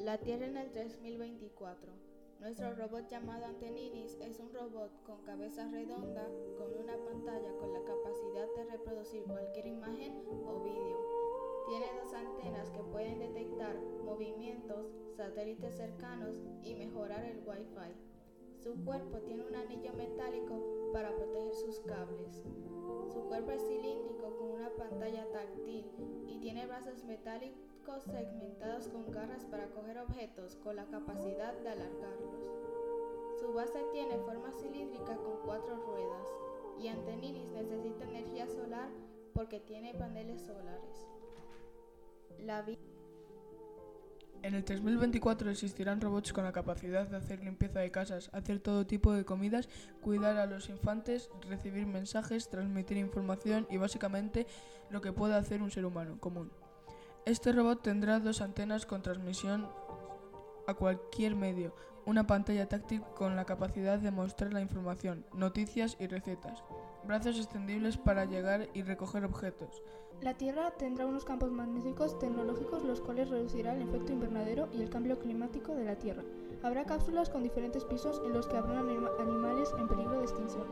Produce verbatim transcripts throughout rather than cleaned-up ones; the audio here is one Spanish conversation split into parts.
La Tierra en el tres mil veinticuatro. Nuestro robot llamado Anteninis es un robot con cabeza redonda, con una pantalla con la capacidad de reproducir cualquier imagen o vídeo. Tiene dos antenas que pueden detectar movimientos, satélites cercanos y mejorar el Wi-Fi. Su cuerpo tiene un anillo metálico para proteger sus cables. Su cuerpo es cilíndrico con una pantalla táctil y tiene brazos metálicos segmentados con garras para coger objetos con la capacidad de alargarlos. Su base tiene forma cilíndrica con cuatro ruedas y Anteninis necesita energía solar porque tiene paneles solares. La vi- En el tres mil veinticuatro existirán robots con la capacidad de hacer limpieza de casas, hacer todo tipo de comidas, cuidar a los infantes, recibir mensajes, transmitir información y básicamente lo que puede hacer un ser humano común. Este robot tendrá dos antenas con transmisión a cualquier medio, una pantalla táctil con la capacidad de mostrar la información, noticias y recetas, brazos extendibles para llegar y recoger objetos. La Tierra tendrá unos campos magnéticos tecnológicos los cuales reducirán el efecto invernadero y el cambio climático de la Tierra. Habrá cápsulas con diferentes pisos en los que habrá anima- animales en peligro de extinción.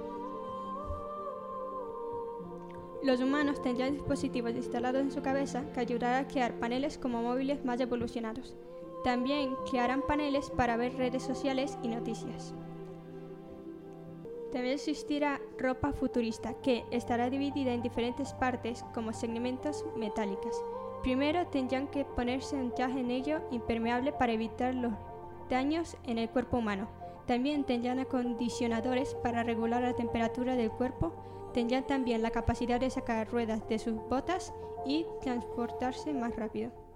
Los humanos tendrán dispositivos instalados en su cabeza que ayudarán a crear paneles como móviles más evolucionados. También crearán paneles para ver redes sociales y noticias. También existirá ropa futurista que estará dividida en diferentes partes como segmentos metálicas. Primero tendrán que ponerse un traje negro impermeable para evitar los daños en el cuerpo humano. También tendrán acondicionadores para regular la temperatura del cuerpo. Tendrán también la capacidad de sacar ruedas de sus botas y transportarse más rápido.